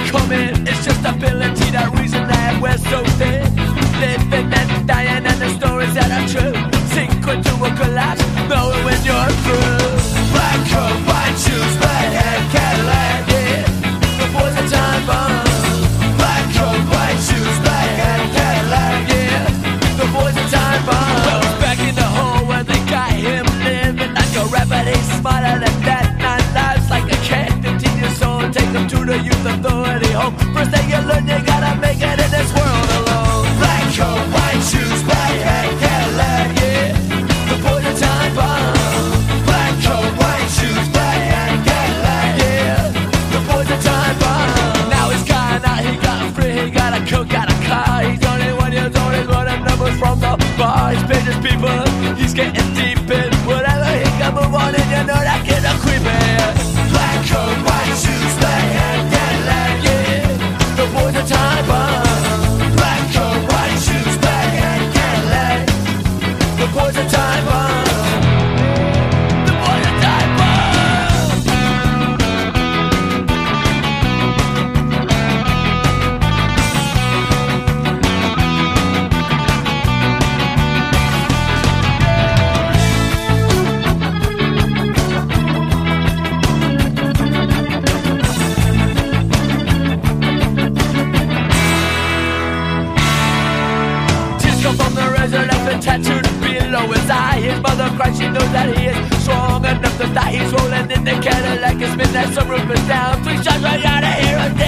coming. It's just ability, that reason that we're so thin. Living and dying and the stories that are true. Sink into a collapse, knowing when you're through. Black coat, white shoes, red hair, Cadillac, yeah. The boys are time bomb. Black coat, white shoes, red hair, Cadillac, yeah. The boys are time bomb. Well, it's back in the hole where they got him living like a rapper. He's smarter than that. 9 lives like a cat, 15 years old. Take them to the youth authority home. First thing you learn, you gotta make it in this world alone. Black coat, white shoes, black hat, Cadillac, yeah. The boys are time bomb. Black coat, white shoes, black hat, Cadillac, yeah. The boys are time bomb. Now he's gone out, he got free, he got a cook, got a car. He's 21 years old, he's running numbers from the bar. He's paid his people, he's getting deep in whatever he can move on, and you know that kid a creepin'. Black coat, white shoes, black hat, Cadillac, yeah. The boys are time bomb. Black coat, white shoes, black hat, Cadillac. The boys are time bomb. The boys are time bomb. Tears come from the razor left and tattooed below his eye. His mother cries, she knows that he is strong enough to die. He's rolling in the Cadillac, his midnight sunroof is down. 3 shots right out of here.